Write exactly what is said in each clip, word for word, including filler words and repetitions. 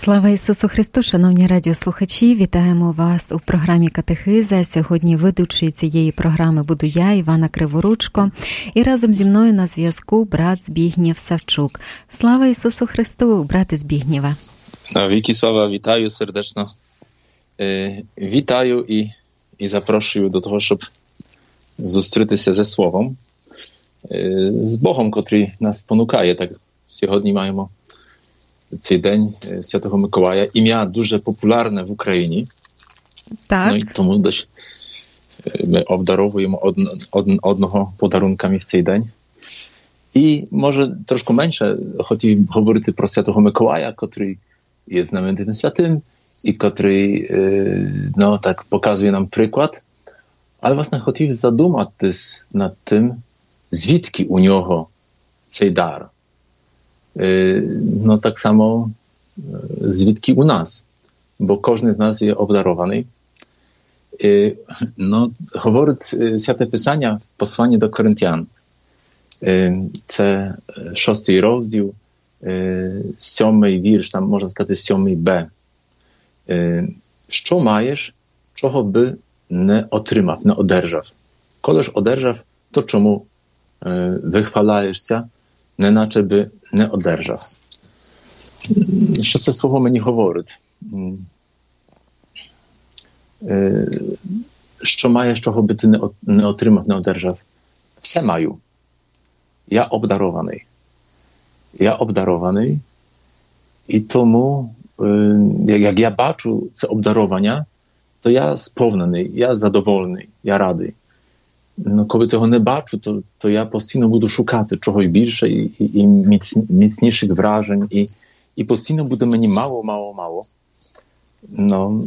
Слава Ісусу Христу, шановні радіослухачі, вітаємо вас у програмі «Катехиза». Сьогодні ведучою цієї програми буду я, Івана Криворучко, і разом зі мною на зв'язку брат Збігнєв Савчук. Слава Ісусу Христу, брате Збігнєве. Віки Слава, вітаю сердечно. Е, вітаю і, і запрошую до того, щоб зустрітися зі Словом, е, з Богом, котрий нас спонукає. Так, сьогодні маємо цей день Святого Миколая. Ім'я дуже популярне в Україні. Так. Ну, і тому десь ми обдаровуємо од, од, одного подарунками в цей день. І може трошки менше хотів говорити про Святого Миколая, котрий є знаменитим святим і котрий ну, так, показує нам приклад. Але, власне, хотів задуматись над тим, звідки у нього цей дар. No tak samo звідки у нас, бо кожен з нас є обдарований. No, говорить Святе Писання в посланні до Коринтян. Це шостий розділ, сьомий вірш, там можна сказати сьомий Б. Що маєш, чого би не отримав, не одержав? Коли ж одержав, то чому вихваляєшся, неначе би не одержав. Що це слово мені говорить? Що маєш, чого би ти не отримав, не одержав? Все маю. Я обдарований. Я обдарований і тому, як я бачу це обдаровання, то я сповнений, я задоволений, я радий. No, коли цього не бачу, то, то я постійно буду шукати чогось більше і, і, і міц, міцніших вражень, і, і постійно буде мені мало, мало, мало. No,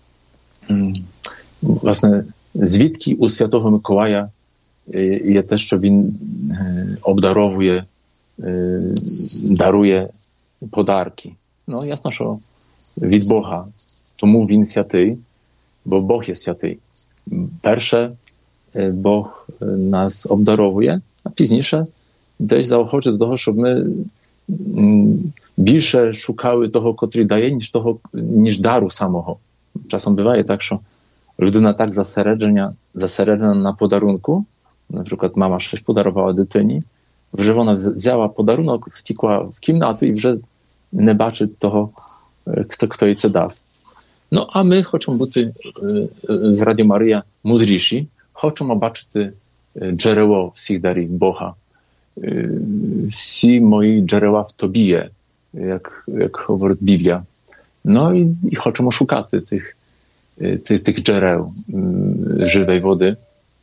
власне, звідки у Святого Миколая є те, що він обдаровує, дарує подарки? Ну, ясно, що від Бога. Тому він святий, бо Бог є святий. Перше, Бог нас обдаровує, а пізніше десь заохоче до того, щоб ми більше шукали того, котрий дає, ніж того, ніж дару самого. Часом буває так, що людина так засереджена, засереджена на подарунку, наприклад, мама щось подарувала дитині, вже вона взяла подарунок, втікла в кімнату і вже не бачить того, хто, хто їй це дав. Ну, а ми хочемо бути з Радіо Марія мудріші, хочемо бачити джерело всіх дарів Бога. Всі мої джерела в тобі є, як, як говорить Біблія. Ну і, і хочемо шукати тих, тих, тих джерел живої води.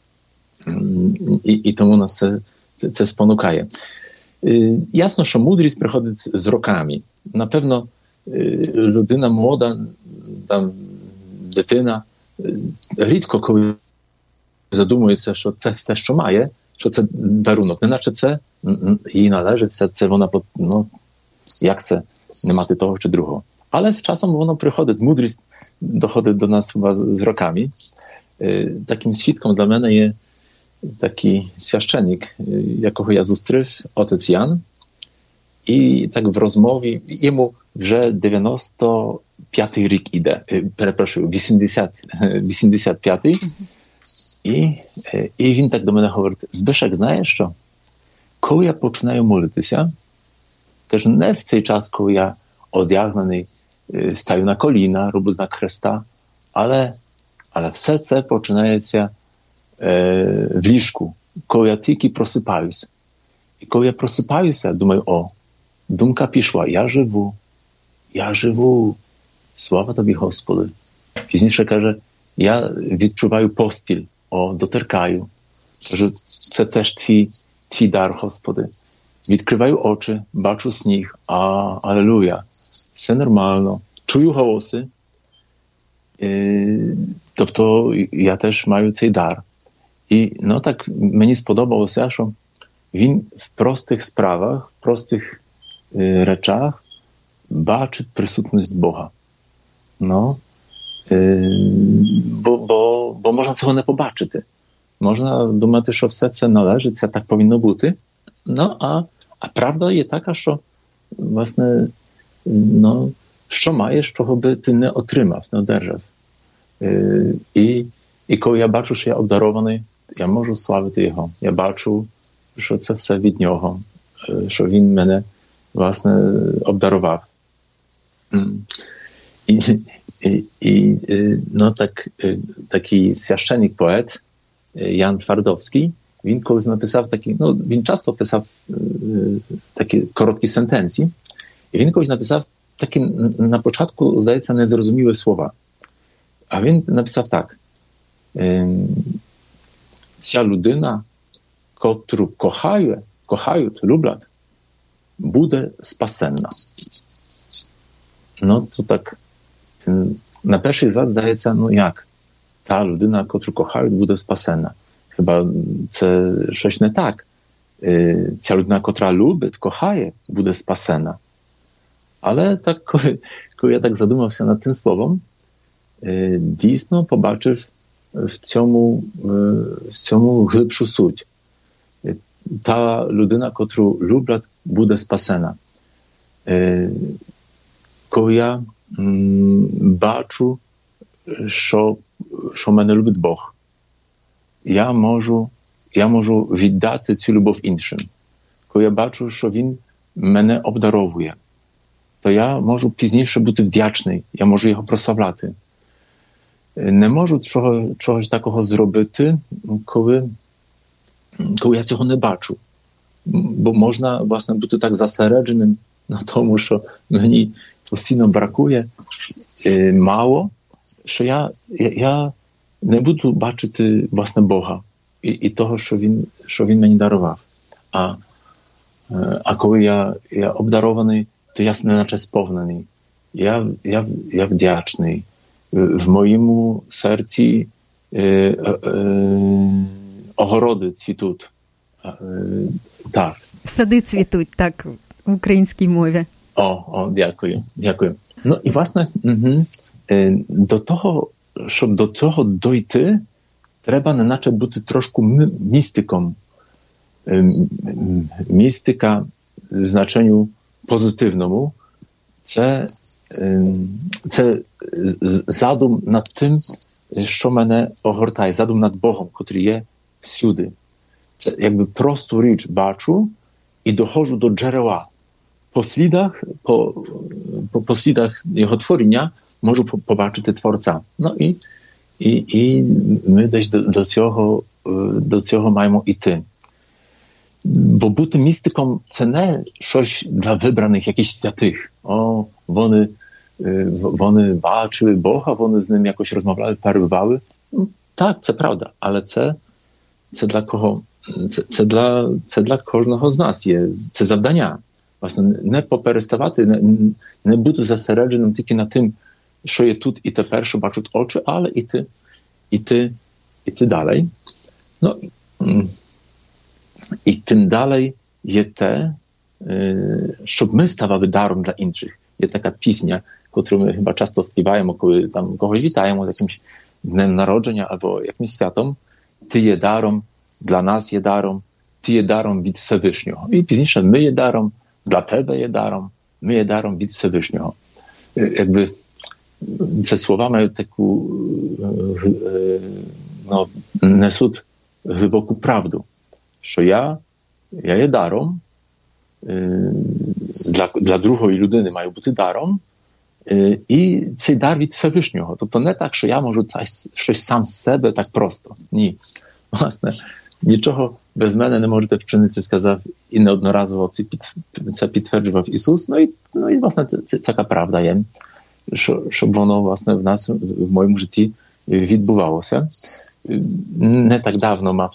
І, і тому нас це, це, це спонукає. Ясно, що мудрість приходить з роками. Напевно, людина молода, там, дитина, рідко коли задумується, що це все, що має, що це дарунок. Неначе це їй належить, це, це вона, ну, як це, не мати того чи другого. Але з часом воно приходить, мудрість доходить до нас з роками. Таким свідком для мене є такий священник, якого я зустрів, отець Ян. І так в розмові, йому вже дев'яносто п'ятий рік іде, перепрошую, вісімдесят п'ятий. І, і він так до мене говорить: Збишек, знаєш що? Коли я починаю молитися, каже, не в цей час, коли я одягнений, стаю на коліна, роблю знак Христа, але, але все це починається е, в ліжку, коли я тільки просипаюся. І коли я просипаюся, думаю, о, думка пішла, я живу, я живу, слава тобі, Господи. Пізніше каже, я відчуваю постіль, о, доторкаю. Каже, це теж твій, твій дар, Господи. Відкриваю очі, бачу сніг, а, алелуя, все нормально. Чую голоси, е, тобто я теж маю цей дар. І ну, так мені сподобалося, що він в простих справах, в простих е, речах бачить присутність Бога. Ну, е, бо, бо, бо можна цього не побачити. Можна думати, що все це належить, це так повинно бути. Ну, а, а правда є така, що, власне, ну, що маєш, чого би ти не отримав, не одержав. І, і коли я бачу, що я обдарований, я можу славити його. Я бачу, що це все від нього, що він мене, власне, обдарував. І, і, і no, так, такий священник-поет Jan Twardowski, він колись написав такі, ну, він часто писав такі короткі сентенції, і він колись написав такі, на початку, здається, незрозумілі слова. А він написав так: ця людина, котру кохає, кохають, люблять, буде спасенна. Ну, то так, на перший взгляд здається, ну як? Та людина, котру кохають, буде спасенна. Chyba це щось не так. Ця людина, котра любить, кохає, буде спасена. Але так, коли, коли я так задумався над тим словом, дійсно побачив в цьому, в цьому глибшу суть. Та людина, котру люблять, буде спасена. Коли я бачу, що, що мене любить Бог, я можу, я можу віддати цю любов іншим. Коли я бачу, що Він мене обдаровує, то я можу пізніше бути вдячний, я можу його прославляти. Не можу чого, чогось такого зробити, коли, коли я цього не бачу. Бо можна, власне, бути так зосередженим на тому, що мені постійно бракує мало, що я, я, я не буду бачити, власне, Бога і, і того, що він, що він мені дарував. А, а коли я, я обдарований, то я неначе сповнений. Я, я, я вдячний. W moim sercu e, e, огороди цвітуть. E, так. Сади цвітуть, так, в українській мові. О, о, дякую, дякую. Ну і, власне, угу, до того, щоб до цього дойти, треба неначе бути трошку містиком. Містика в значенню позитивному – це це задум над тим, що мене огортає, задум над Богом, котрий є всюди. Це якби просту річ бачу і доходжу до джерела. По слідах, по, по, по слідах його творення можу побачити Творця. Ну і, і, і ми десь до, до, цього, до цього маємо йти. Бо бути містиком – це не щось для вибраних якихось святих. О, вони, вони бачили Бога, вони з ним якось розмовляли, перебували. Ну, так, це правда, але це, це для кого? Це, це, для, це для кожного з нас є. Це завдання. Власне, не попереставати, не, не бути зосередженим тільки на тим, що є тут і тепер, що бачать очі, але іти, іти, іти далі. Ну, і тим далі є те, щоб ми ставали даром для інших. Є така пісня, яку ми chyba часто співаємо, коли там когось вітаємо з якимось днем народження або якимось святом. Ти є даром, для нас є даром, ти є даром від Всевишнього. І пізніше ми є даром, для тебе є даром, ми є даром від Всевишнього. Якби ці слова мають таку, no, несуть глибоку правду, що я, я є даром, для, для другої людини маю бути даром, і цей дар від Всевишнього. Тобто не так, що я можу щось сам з себе так просто. Ні. Власне, нічого без мене не можете вчинити, сказав і неодноразово це, під, це підтверджував Ісус. Ну і, ну і власне, це, це така правда є, що, щоб воно, власне, в нас, в моєму житті відбувалося. Не так давно мав,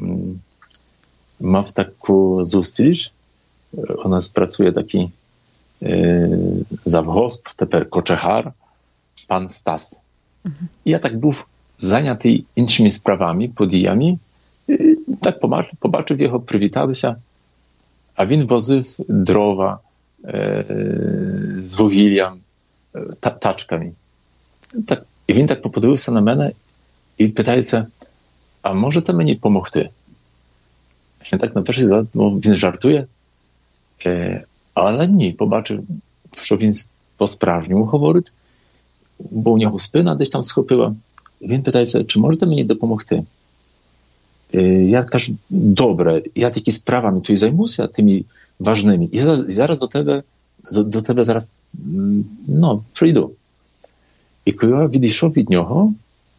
мав таку зустріч. У нас працює такий е, завгосп, тепер кочегар, пан Стас. Uh-huh. Я так був зайнятий іншими справами, подіями. І так побачив, побачив його, привіталися, а він возив дрова е, з вугіллям, та, тачками. Так, і він так подивився на мене і питається, а можете мені допомогти? Я так на перший взгляд, ну, він жартує, е, але ні, побачив, що він по-справжньому говорить, бо у нього спина десь там схопила. Він питається, чи можете мені допомогти? Я кажу, добре, я такі справами тут займуся, тими важними, і зараз до тебе, до тебе зараз, ну, прийду. І коли я відійшов від нього,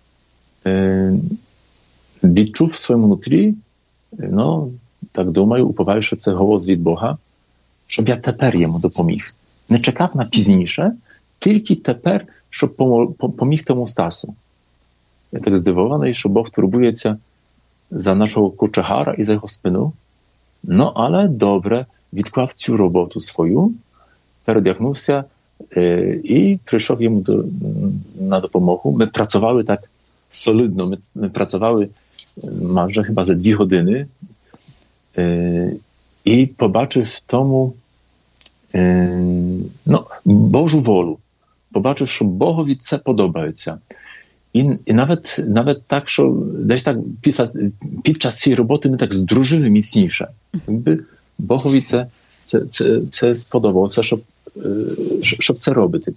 відчув в своєму нутрі, ну, так думаю, уповаю, що це голос від Бога, щоб я тепер йому допоміг. Не чекав на пізніше, тільки тепер, щоб поміг тому Стасу. Я так здивований, що Бог турбується за нашого кочегара і за його спину. Ну, але добре, відклав цю роботу свою, передягнувся е, і прийшов йому до, на допомогу. Ми працювали так солідно, ми, ми працювали майже chyba за дві години е, і побачив в тому е, ну, Божу волю. Побачив, що Богові це подобається. І, і навіть, навіть так, що десь так після, під час цієї роботи ми так здружили міцніше. Якби Богові це, це, це, це сподобалося, щоб, щоб це робити.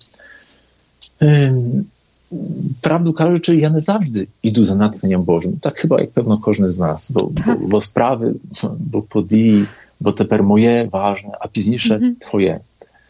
Правду кажучи, я не завжди йду за натхненням Божим. Так chyba як певно кожен з нас. Бо, бо, бо справи, бо події, бо тепер моє важне, а пізніше mm-hmm. твоє.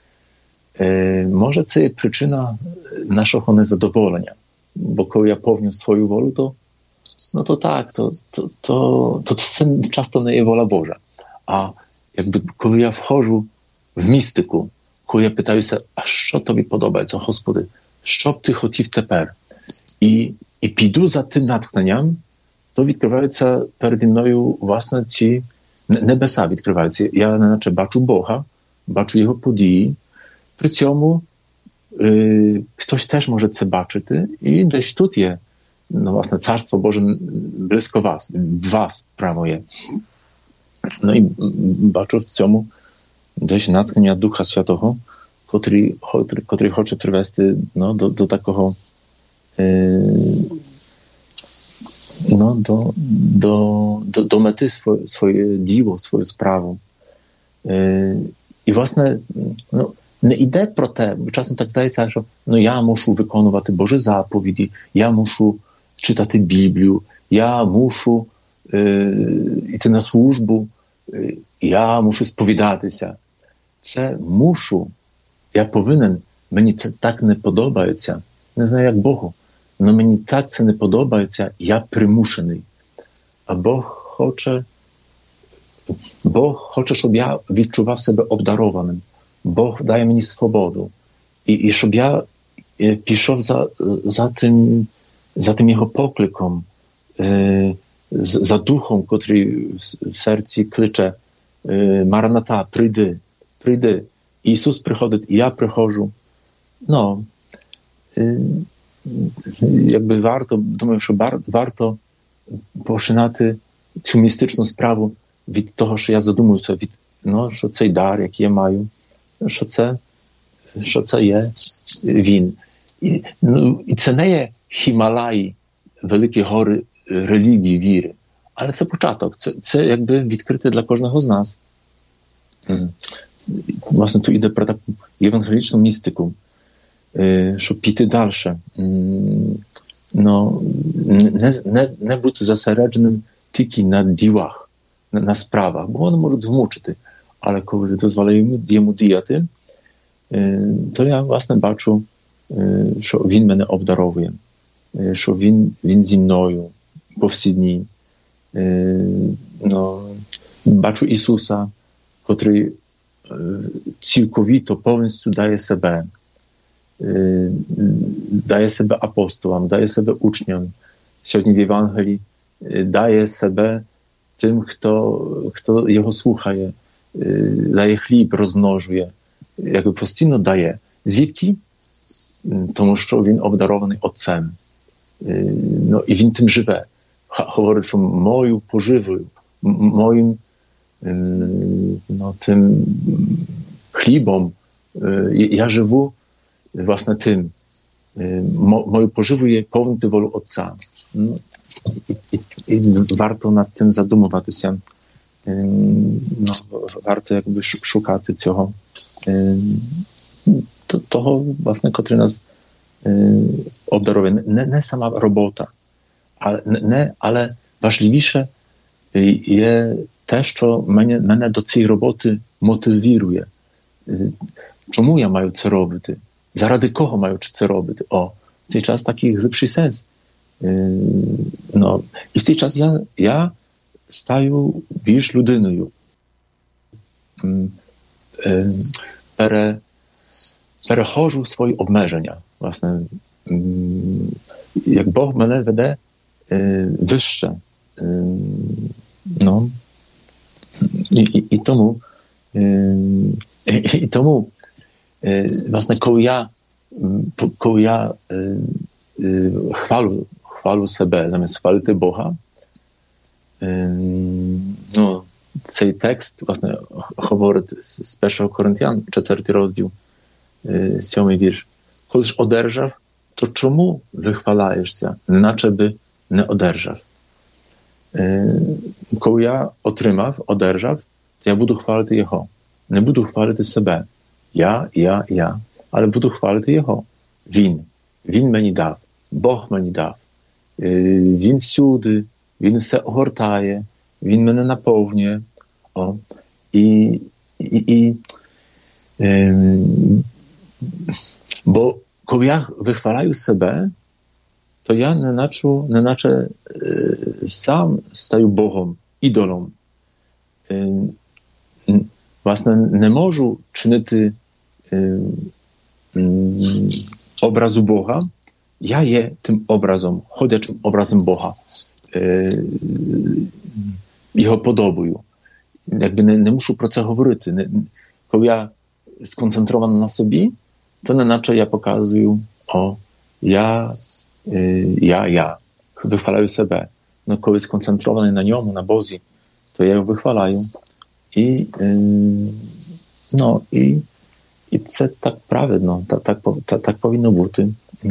Може це є причина нашого незадоволення. Бо коли я повню свою волю, то, no to tak, to, to, to, to це часто не є воля Божа. А якби коли я входжу в містику, коли я питаюся, а що тобі подобається, Господи, що б ти хотів тепер? І, і піду за тим натхненням, то відкриваються переді мною, власне, ці небеса відкриваються. Я неначе бачу Бога, бачу Його події, при цьому Yy, ktoś też może це бачити, і десь тут є, ну, власне, Царство Боже близько вас, в вас право є. Ну і бачу в цьому десь натхнення Духа Святого, котрий, котрий, котрий хоче привести, ну, до, до такого yy, no, do, do, do, do mety swoje, swoje dzieło, swoją sprawę. Yy, I власне, ну, не йде про те, бо часом так здається, що ну, я мушу виконувати Божі заповіді, я мушу читати Біблію, я мушу е, йти на службу, е, я мушу сповідатися. Це мушу, я повинен, мені це так не подобається. Не знаю, як Богу, але мені так це не подобається, я примушений. А Бог хоче, Бог хоче, щоб я відчував себе обдарованим. Бог дає мені свободу. І, і щоб я пішов за, за, тим, за тим Його покликом, е, за духом, котрий в серці кличе е, Мараната, прийди, прийди. Ісус приходить, і я приходжу. Ну, е, якби варто, думаю, що бар, варто починати цю містичну справу від того, що я задумуюся, від, ну, що цей дар, який я маю, що це, що це є він. І, ну, і це не є Хімалаї, великі гори релігії, віри, але це початок, це, це якби відкрите для кожного з нас. Власне, тут йде про таку євангелічну містику, щоб піти далі. Ну, не, не, не бути зосередженим тільки на ділах, на, на справах, бо вони можуть змучити. Але коли дозволяю йому діяти, то я, власне, бачу, що він мене обдаровує, що він, він зі мною по всі дні. No, бачу Ісуса, котрий цілковито, повністю дає себе. Дає себе апостолам, дає себе учням. Сьогодні в Євангелії дає себе тим, хто, хто його слухає. Дає хліб, розмножує, якби постійно дає. Звідки? Тому що він обдарований Отцем. Ну, і він тим живе. Говорить, що мою поживою, моїм no, tym chlibom ja живу, власне, тим. Мою поживу є повнити волю Отця. Ну, і, і, і варто над тим задумуватися. Ну, варто якби шукати цього. то, того, власне, котрий нас обдаровує. Не, не сама робота, але, не, але важливіше є те, що мене, мене до цієї роботи мотивує. Чому я маю це робити? Заради кого маю це робити? О, в цей час такий глибший сенс. No, і в цей час я, я стаю більш людиною. Пере, переходжу свої обмеження. Власне, як Бог мене веде вище. No. І, і, і тому і, і тому власне, коли я коли я хвалю хвалю себе, замість хвалити Бога, ну, цей текст, власне, говорить з першого Коринтян, четвертий розділ, сьомий вірш. Коли ж одержав, то чому вихвалаєшся, неначе би не одержав? Коли я отримав, одержав, то я буду хвалити Його. Не буду хвалити себе. Я, я, я. Але буду хвалити Його. Він. Він мені дав. Бог мені дав. Він всюди. Він все огортає. Він мене наповнює. О. І, і, і е, бо коли я вихваляю себе, то я неначе, неначе е, сам стаю Богом, ідолом. Е, власне, не можу чинити е, е, образу Бога. Я є тим образом, ходячим образом Бога. Е, його подобаю. Якби не, не мушу про це говорити. Не, коли я сконцентрований на собі, то неначе я показую, о, я, е, я, я, вихваляю себе. No, коли сконцентрований на ньому, на Бозі, то я його вихваляю. І, е, no, і, і це так правильно, так, так, так, так повинно бути.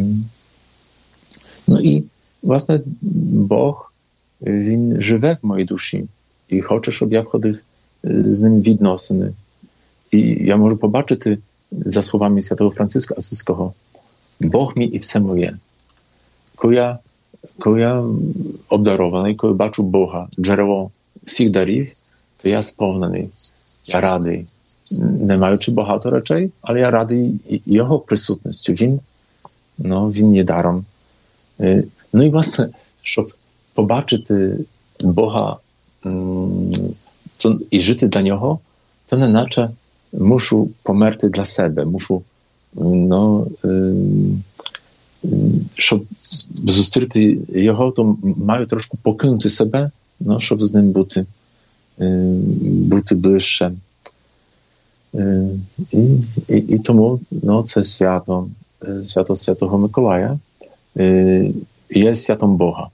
No і, власне, Бог, Він живе в моїй душі і хоче, щоб я входив з Ним в відносини. І я можу побачити, за словами святого Франциска Асизького, Бог мій і все моє. Коли я, коли я обдарований, коли бачу Бога, джерело всіх дарів, то я сповнений, я радий. Не маючи багато речей, але я радий Його присутністю. Він, ну, він є даром. Ну і, власне, щоб побачити Бога то, і жити для Нього, то неначе мушу померти для себе, мушу, ну, щоб зустріти Його, то маю трошки покинути себе, ну, щоб з Ним бути, бути ближче. І, і, і тому, ну, це свято, свято Святого Миколая є святом Бога.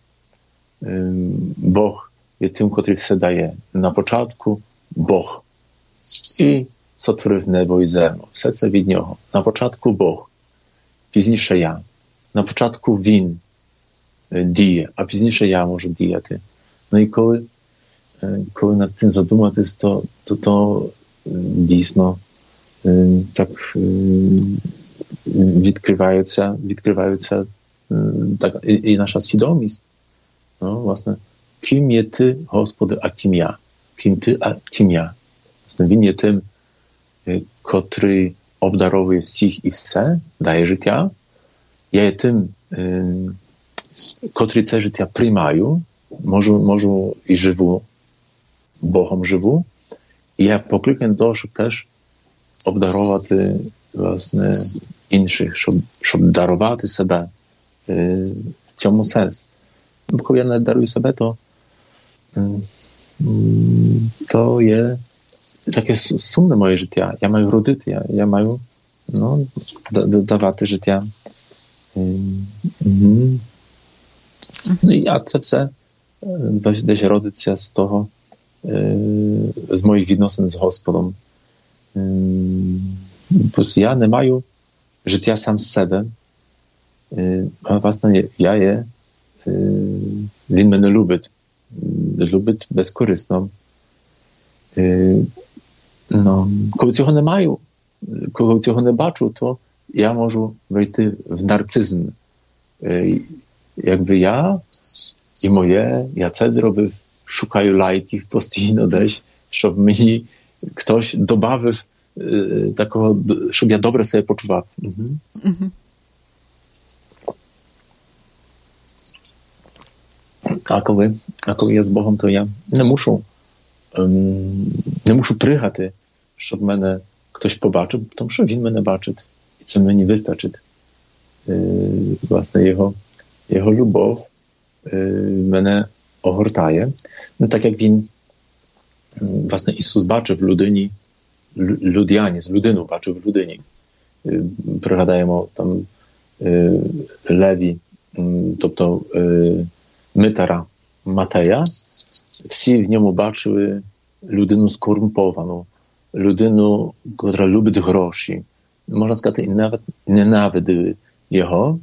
Бог є тим, котрий все дає. На початку Бог. І сотворив небо і землю. Все це від Нього. На початку Бог. Пізніше я. На початку Він діє, а пізніше я можу діяти. Ну і коли, коли над тим задуматись, то, то, то дійсно так відкриваються, відкриваються так, і, і наша свідомість. Ну, власне, ким є Ти, Господи, а ким я? Ким Ти, а ким я? Власне, Він є тим, котрий обдаровує всіх і все, дає життя. Я є тим, котрий це життя приймаю, можу, можу і живу, Богом живу. І я покликаний до того, щоб теж обдаровувати, власне, інших, щоб, щоб дарувати себе. В цьому сенс. Бо коли я не дарую себе, то то є таке сумне моє життя. Я маю родити, я, я маю, ну, давати життя. Mm-hmm. Ну, а це все десь родиться з того, з моїх відносин з Господом. Бо я не маю життя сам з себе, а власне я є, Він мене любить, любить безкорисно. No, коли цього не маю, коли цього не бачу, то я можу вийти в нарцизм. Якби я і моє, я це зробив, шукаю лайків постійно десь, щоб мені хтось добавив такого, щоб я добре себе почував. Угу. Угу. А коли, а коли я з Богом, то я не мушу, ем, не мушу пригати, щоб мене хтось побачив, тому що він мене бачить. І це мені вистачить. Е, власне, його, його любов е, мене огортає. Ну, так як він, власне, Ісус бачив в людині, людяність, людину бачив в людині. Е, пригадаємо там е, Леві, тобто е, Митара Матея, всі в ньому бачили людину скорумповану, людину, яка любить гроші. Можна сказати, і навіть ненавидили його,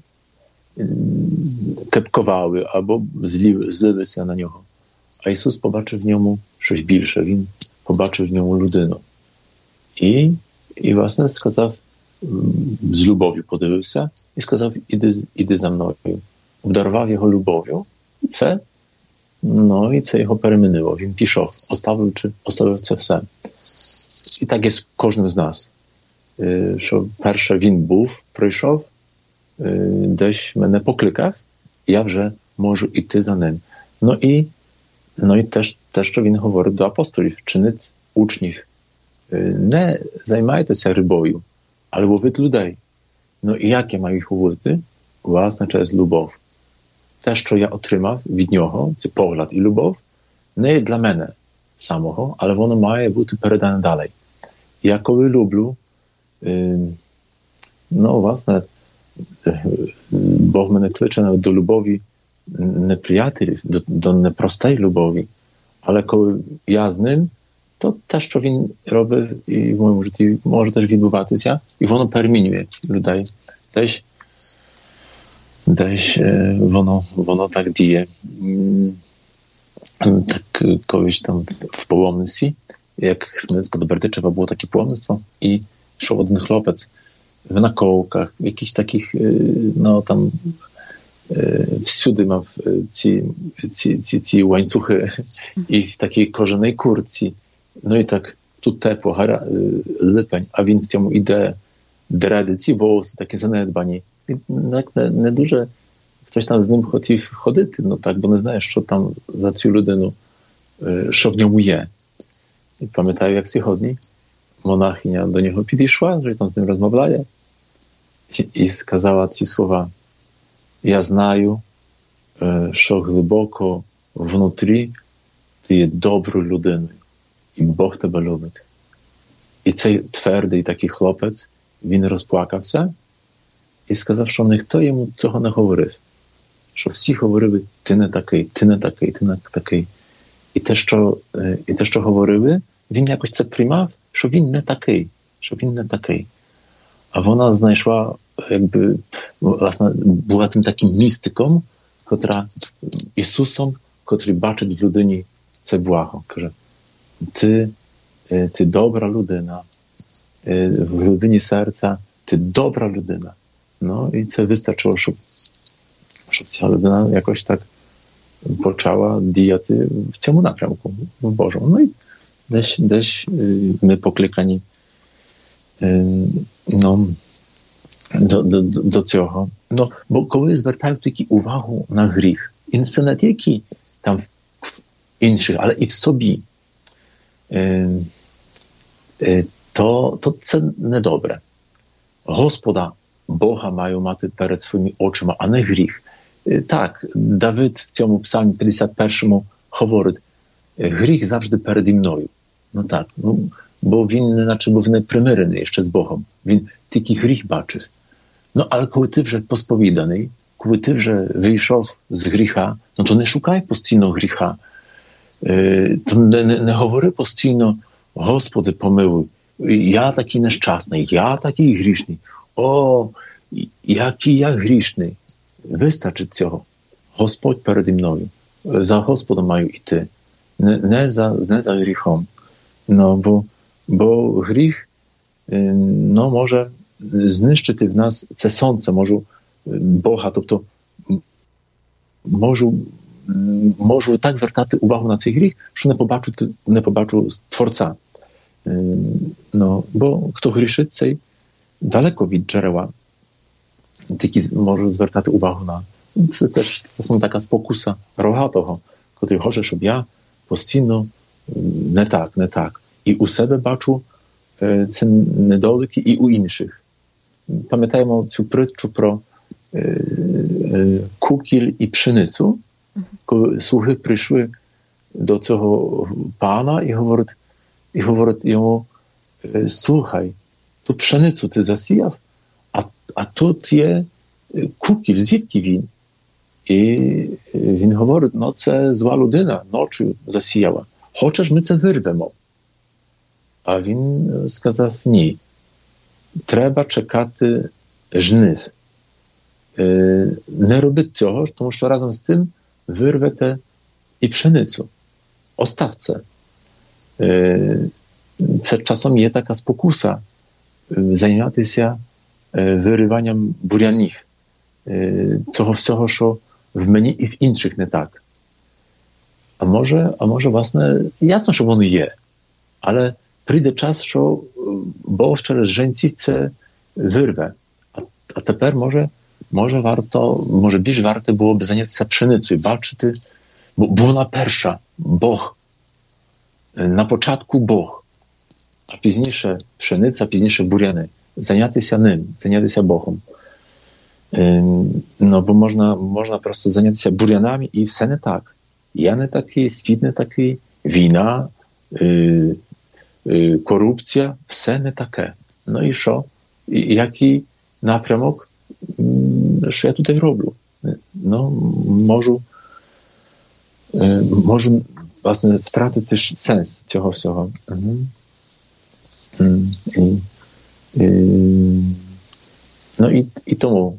кепкували або злі, злилися на нього. А Ісус побачив в ньому щось більше, Він побачив в ньому людину. І, і власне, сказав, з любов'ю подивився і сказав, іди, іди за мною. Обдарував його любов'ю. І це, ну, і це його перемінило. Він пішов, оставивши, оставив це все. І так є з кожним з нас. Що перше він був, прийшов, десь мене покликав, і я вже можу йти за ним. Ну і, ну і теж те, що він говорить до апостолів, чинить учнів. Не займайтеся рибою, але ловіть людей. Ну і як я маю їх ловити? Власне, через любов. Те, що я отримав від нього, це погляд і любов, не є для мене самого, але воно має бути передане далі. Я коли люблю, ну, власне, Бог мене кличе навіть до любові не приятелів, до, до непростої любові, але коли я з ним, то те, що він робить і в моєму житті, може теж відбуватися, і воно перемінює людей. Десь, десь воно, воно так діє. Так колись там в паломництві, як Хмельницько до Бердичева було таке паломництво, і йшов один хлопець в наколках, в якісь таких, ну там, всюди мав ці, ці, ці, ці łańcuchy і в такій кожаній курці. Ну і так, тут тепло, гара, липень, а він в цьому іде, дреди, ці волоси такі занедбані. І так не, не дуже хтось там з ним хотів ходити, ну так, бо не знає, що там за цю людину, що в ньому є. І пам'ятаю, як сьогодні монахиня до нього підійшла, що там з ним розмовляє, і, і сказала ці слова. Я знаю, що глибоко внутрі ти є доброю людиною, і Бог тебе любить. І цей твердий такий хлопець, він розплакався і сказав, що ніхто йому цього не говорив. Що всі говорили, ти не такий, ти не такий, ти не такий. І те, що, і те, що говорили, він якось це приймав, що він не такий, що він не такий. А вона знайшла, якби, власне, була тим таким містиком, котра, Ісусом, котрий бачить в людині це благо. Каже, ти, ти добра людина, в глибині серця ти добра людина. No i це вистачило, щоб, щоб ця людина якось так почала діяти в цьому напрямку, в Божому. Ну і десь, десь ми покликані no, до, до, до цього. No, бо коли звертають таку увагу на гріх, і це не тільки там в інших, але і в собі, то, то це недобре. Господа Бога маю мати перед своїми очима, а не гріх. Так, Давид в цьому псалмі п'ятдесят першому говорить, гріх завжди переді мною. Ну так, ну, бо він неначе був не примирений ще з Богом. Він тільки гріх бачив. Ну, але коли ти вже посповіданий, коли ти вже вийшов з гріха, ну то не шукай постійно гріха. То не, не, не говори постійно, Господи, помилуй, я такий нещасний, я такий грішний. О, який я грішний. Вистачить цього. Господь переді мною. За Господом маю йти. Не, не, за, не за гріхом. No, бо, бо гріх no, може знищити в нас це сонце, можу Бога, тобто можу, можу так звертати увагу на цей гріх, що не побачу, не побачу Творця. No, бо хто грішить, цей далеко від джерела. Тільки може звертати увагу на... Це теж це така спокуса рогатого, котрий хоче, щоб я постійно не так, не так. І у себе бачу ці недоліки, і у інших. Пам'ятаємо цю притчу про кукіль і пшеницю, коли слуги прийшли до цього пана і говорять, і говорить йому: слухай, ту пшеницю ти засіяв, а, а тут є кукіль, звідки він? І він говорить: ну це зла людина ночі засіяла. Хочеш, ми це вирвемо? А він сказав: ні. Треба чекати жнив. Не робіть цього, тому що разом з тим вирвете і пшеницю. Остав це. Це часом є така спокуса зайнятися вириванням бур'янів. Цього всього, що в мені і в інших не так. А може, а може, власне, ясно, що воно є, але прийде час, що Бог через жінців це вирве. А, а тепер може, може варто, може більш варто було б зайнятися пшеницею, бачити, бо, бо вона перша, Бог. На початку Бог, а пізніше пшениця, пізніше бур'яни. Зайнятися ним, зайнятися Богом. No bo można, można prosto zajętися бур'янами і все не так. Я не такий, світ не такий, війна, е, е, корупція, все не таке. Ну і що? І, який напрямок, що я тут роблю? Ну, можу, е, можу, власне, втратити сенс цього всього. Угу. І, і, ну і, і тому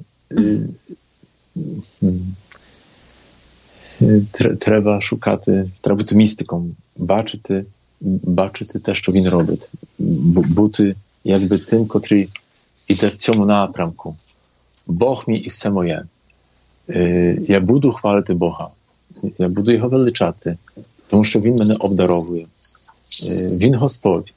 треба шукати, треба бути містиком, бачити, бачити те, що він робить, бути якби тим, котрий іде в цьому напрямку. Бог мій і все моє. Я буду хвалити Бога, я буду його величати, тому що він мене обдаровує. Він Господь.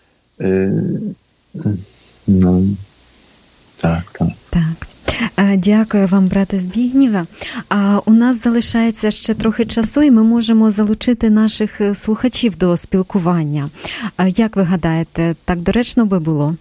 Ну, так, так. Так. Дякую вам, брате Збігнєве. А у нас залишається ще трохи часу, і ми можемо залучити наших слухачів до спілкування. Як ви гадаєте, так доречно би було?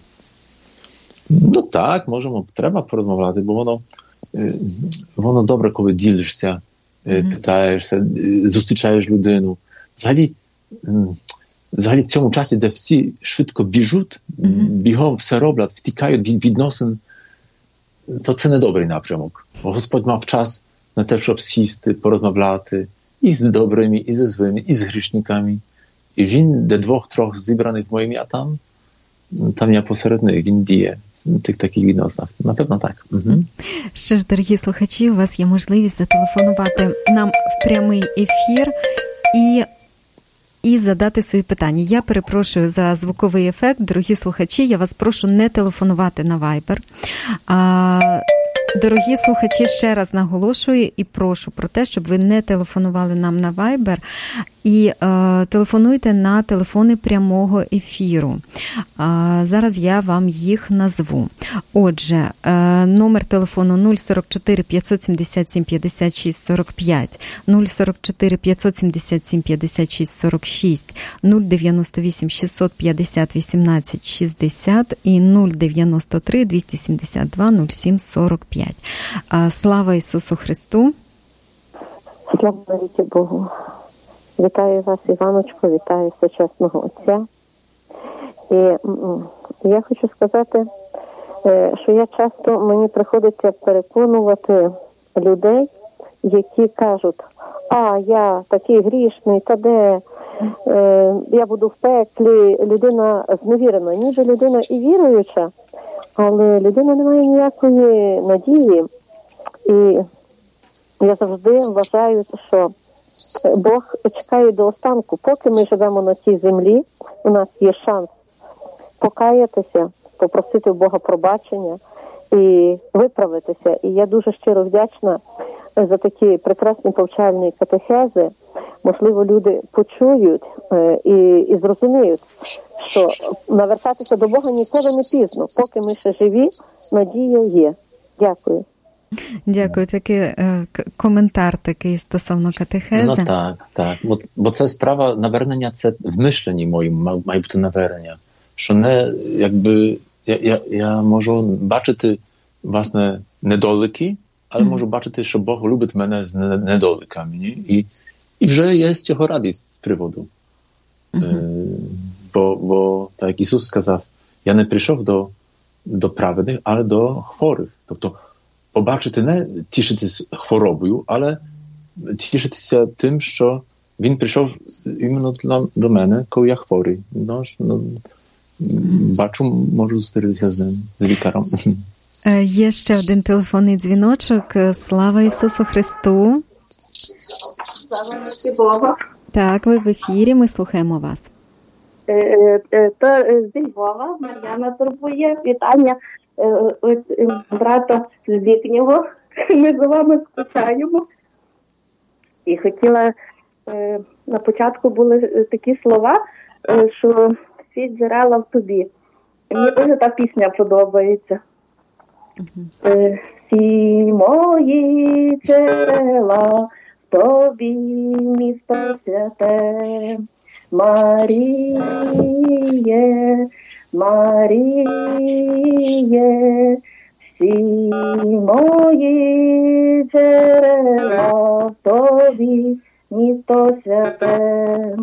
Ну так, можемо, треба порозмовляти, бо воно, воно добре, коли ділишся, питаєшся, зустрічаєш людину. Взагалі, взагалі в цьому часі, де всі швидко біжуть, бігом все роблять, втікають від відносин, то це не добрий напрямок. Господь мав час на те, щоб сісти, порозмовляти і з добрими, і зі злими, і з грішниками. І він, де двох-трьох зібраних в моє ім'я, там, там я посеред них, він діє в тих таких відносинах. Напевно, так. Угу. Що ж, дорогі слухачі, у вас є можливість зателефонувати нам в прямий ефір і І задати свої питання. Я перепрошую за звуковий ефект. Дорогі слухачі, я вас прошу не телефонувати на Viber. А, дорогі слухачі, ще раз наголошую і прошу про те, щоб ви не телефонували нам на Viber і е, телефонуйте на телефони прямого ефіру. А, зараз я вам їх назву. Отже, е, номер телефону нуль сорок чотири п'ятсот сімдесят сім п'ятдесят шість сорок п'ять, нуль сорок чотири п'ятсот сімдесят сім п'ятдесят шість сорок шість, нуль дев'яносто вісім шістсот п'ятдесят вісімнадцять шістдесят і нуль дев'яносто три двісті сімдесят два нуль сім сорок п'ять. А, слава Ісусу Христу! Слава навіки Богу! Вітаю вас, Іваночко, вітаю Всечесного Отця. І я хочу сказати, що я часто, мені приходиться переконувати людей, які кажуть: а, я такий грішний, та де, е, я буду в пеклі, людина зневірена. Ніби людина і віруюча, але людина не має ніякої надії. І я завжди вважаю, що Бог чекає до останку. Поки ми живемо на цій землі, у нас є шанс покаятися, попросити у Бога пробачення і виправитися. І я дуже щиро вдячна за такі прекрасні повчальні катехези. Можливо, люди почують е, і, і зрозуміють, що навертатися до Бога ніколи не пізно. Поки ми ще живі, надія є. Дякую. Дякую. Такий е, коментар такий стосовно катехези. Ну так, так. Бо, бо це справа навернення, це в мишленні моєму має бути навернення. Що не, якби, я, я, я можу бачити, власне, недоліки, але mm-hmm. можу бачити, що Бог любить мене з недоліками. Ні? І, і вже є з цього радість з приводу. Mm-hmm. Е, бо, бо, так як Ісус сказав, я не прийшов до, до праведних, але до хворих. Тобто, побачити, не тішитись хворобою, але тішитися тим, що Він прийшов іменно до, до мене, коли я хворий. Ну, ну, бачу, можу зустрітися з ним, з лікарем. Є ще один телефонний дзвіночок. Слава Ісусу Христу. Слава Богу. Так, ви в ефірі, ми слухаємо вас. То зі Львова Мар'яна турбує. Вітання брата Збігнєва. Ми за вами скучаємо. І хотіла, на початку були такі слова, що всі джерела в тобі. Мені дуже та пісня подобається. Uh-huh. Всі мої джерела в тобі, місто святе, Маріє, Маріє, всі мої джерела в тобі, місто святе,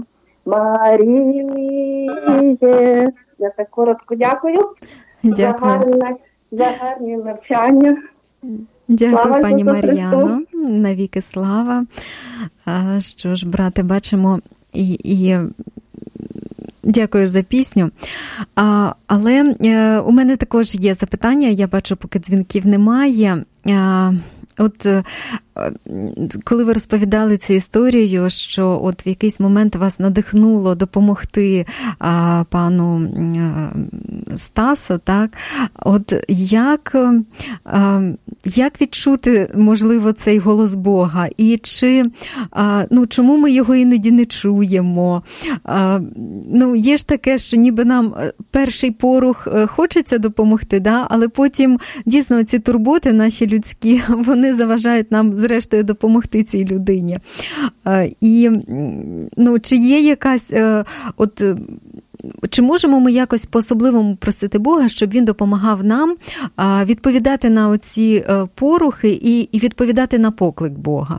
Маріє. Я так коротко дякую. Дякую. За гарне, за гарні навчання. Дякую, слава пані Мар'яно. Христу. Навіки слава. А, що ж, брате, бачимо і... і... Дякую за пісню. А, але е, у мене також є запитання. Я бачу, поки дзвінків немає. А, от е, коли ви розповідали цю історію, що от в якийсь момент вас надихнуло допомогти а, пану а, Стасу, так? От як, а, як відчути, можливо, цей голос Бога? І чи, а, ну, чому ми його іноді не чуємо? А, ну, є ж таке, що ніби нам перший порух хочеться допомогти, да? Але потім, дійсно, ці турботи наші людські, вони заважають нам зрештою допомогти цій людині. І, ну, чи є якась, от, чи можемо ми якось по-особливому просити Бога, щоб він допомагав нам відповідати на оці порухи і, і відповідати на поклик Бога?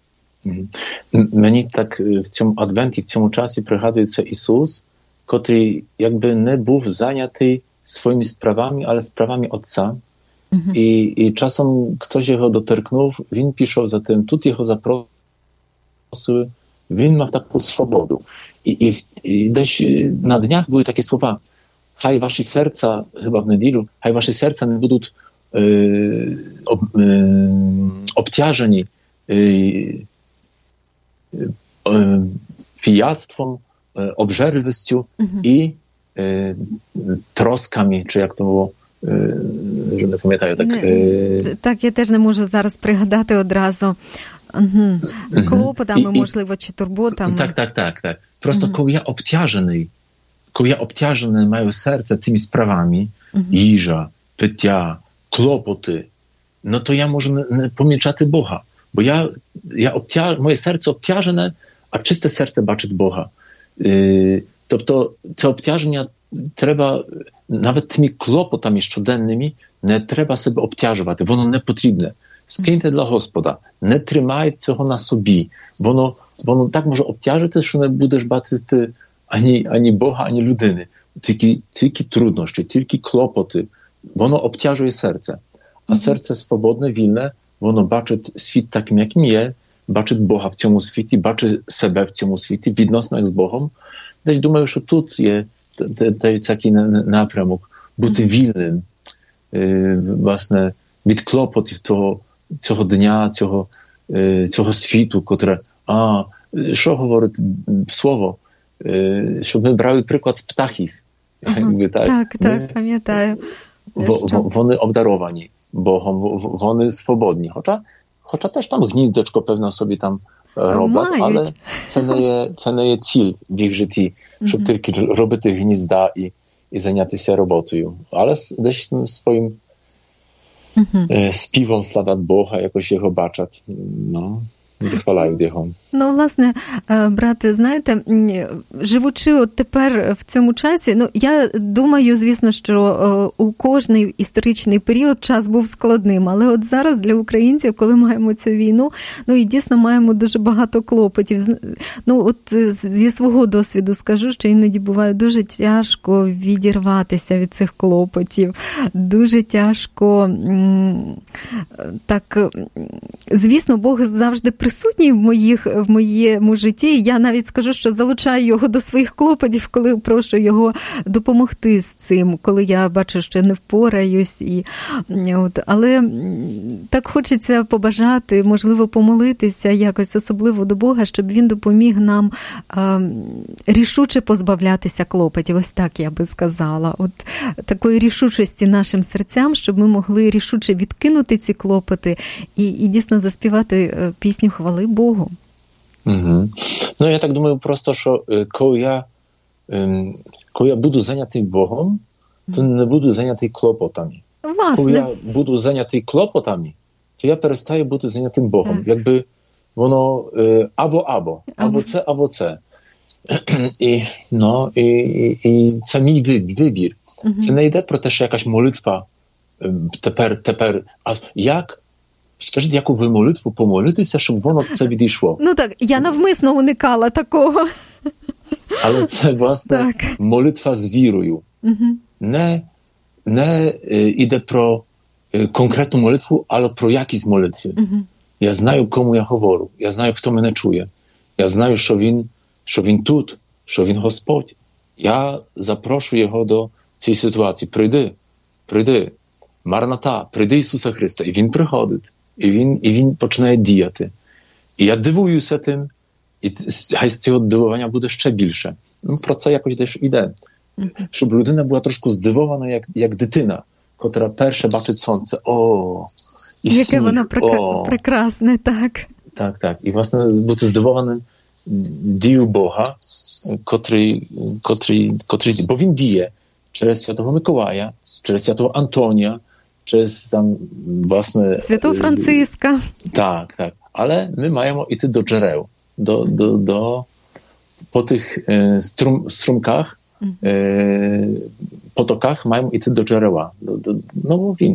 Мені так в цьому адвенті, в цьому часі пригадується Ісус, котрий якби не був зайнятий своїми справами, але справами Отця. Uh-huh. I, I czasem ktoś jego dotknął, він пішов за тим, тут його запросили, він мав таку свободу. І, і, і десь на днях були такі слова, хай ваші серця, chyba в неділю, хай ваші серця не будуть е, об, е, обтяжені е, е, пияцтвом, е, обжерливістю uh-huh. і е, troskami, чи як to było, że nie pamiętają tak. Не, так, я теж не можу зараз пригадати одразу. Угу. Клопотами, можливо, чи турботами. Так, так, так, так. Просто угу. коли я обтяжений, коли я обтяжений маю серце tymi sprawami, угу. їжа, пиття, клопоти, no to ja можу не, не помічати Бога. Бо я, я обтяж... моє серце обтяжене, а чисте серце бачить Бога. Yy, тобто це обтяження треба навіть тими клопотами щоденними не треба себе обтяжувати, воно не потрібне. Скиньте для Господа, не тримай цього на собі. Воно, воно так може обтяжити, що не будеш бачити ані, ані Бога, ані людини. Тільки, тільки труднощі, тільки клопоти. Воно обтяжує серце. А серце свободне, вільне, воно бачить світ таким, яким є, бачить Бога в цьому світі, бачить себе в цьому світі, відносно як з Богом. Десь думаю, що тут є такий напрямок, бути вільним, власне, від клопотів того, цього дня, цього, цього світу, котре, а, що говорить слово, щоб ми брали приклад з птахів. Ага, Якби, так, так, так, пам'ятаю. Бо Що? вони обдаровані Богом, вони свободні. Хоча, хоча теж там гніздечко, певно, собі там роблять, але це не є, це не є ціль в їх житті, щоб uh-huh. тільки робити гнізда і, і зайнятися роботою. Але десь своїм uh-huh. співом славять Бога, якось його бачать. Ну, вихваляють його. Ну, власне, брате, знаєте, живучи от тепер в цьому часі, ну, я думаю, звісно, що у кожний історичний період час був складним, але от зараз для українців, коли маємо цю війну, ну, і дійсно маємо дуже багато клопотів. Ну, от зі свого досвіду скажу, що іноді буває дуже тяжко відірватися від цих клопотів, дуже тяжко, так, звісно, Бог завжди присутній в моїх в моєму житті. Я навіть скажу, що залучаю його до своїх клопотів, коли прошу його допомогти з цим, коли я бачу, що не впораюсь. І, от, але так хочеться побажати, можливо, помолитися якось особливо до Бога, щоб він допоміг нам а, рішуче позбавлятися клопотів. Ось так я би сказала. От такої рішучості нашим серцям, щоб ми могли рішуче відкинути ці клопоти і, і дійсно заспівати пісню хвали Богу. Mm-hmm. No ja tak думаю просто, що коли я, коли я буду зайнятий Богом, то не буду зайнятий клопотами. Власне. Коли я буду зайнятий клопотами, то я перестаю бути зайнятим Богом. Так. Якби воно або-або, або це, або це. І, no, і, і, і це мій вибір. Mm-hmm. Це не йде про те, що якась молитва тепер, тепер, а як? Скажіть, яку ви молитву помолитися, щоб воно це відійшло? Ну так, я навмисно уникала такого. Але це, власне, так. молитва з вірою. Угу. Не, не е, іде про е, конкретну молитву, але про якість молитви. Угу. Я знаю, кому я говорю. Я знаю, хто мене чує. Я знаю, що він, що він тут, що він Господь. Я запрошую його до цієї ситуації. Прийди, прийди. Марната, прийди Ісуса Христа. І він приходить. І він, і він починає діяти. І я дивуюся тим, і хай з цього дивування буде ще більше. Ну, про це якось теж іде. Mm-hmm. Щоб людина була трошки здивована, як, як дитина, котра перше бачить сонце. О, і яке сніг. воно прек... О. прекрасне, так. Так, так. І, власне, бути здивованим дію Бога, котрий, котрий, котрий, бо він діє через Святого Миколая, через Святого Антонія, через там, власне... Святого Франциска. Так, так. Але ми маємо йти до джерел, до, до, до, по тих е, струм, струмках, е, потоках маємо йти до джерела. До, до, ну, він.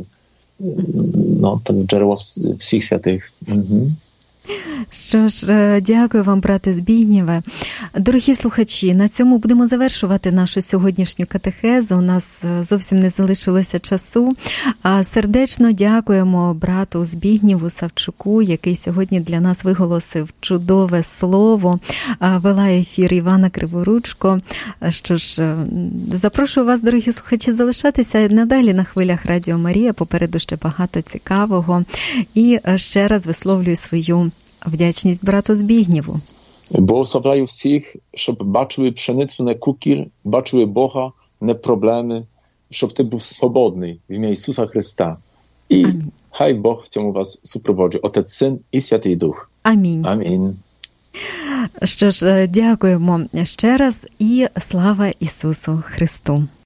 Ну, так, джерело всіх святих. Угу. Що ж, дякую вам, брате Збігнєве. Дорогі слухачі, на цьому будемо завершувати нашу сьогоднішню катехезу. У нас зовсім не залишилося часу. Сердечно дякуємо брату Збігнєву Савчуку, який сьогодні для нас виголосив чудове слово. Вела ефір Івана Криворучко. Що ж, запрошую вас, дорогі слухачі, залишатися надалі на хвилях Радіо Марія. Попереду ще багато цікавого. І ще раз висловлюю свою вдячність брату Збігнєву. Благословляю всіх, щоб бачили пшеницю, не кукіль, бачили Бога, не проблеми, щоб ти був свободний в ім'я Ісуса Христа. І Амінь. Хай Бог в цьому вас супроводжує, Отець, Син і Святий Дух. Амінь. Амінь. Що ж, дякуємо ще раз і слава Ісусу Христу.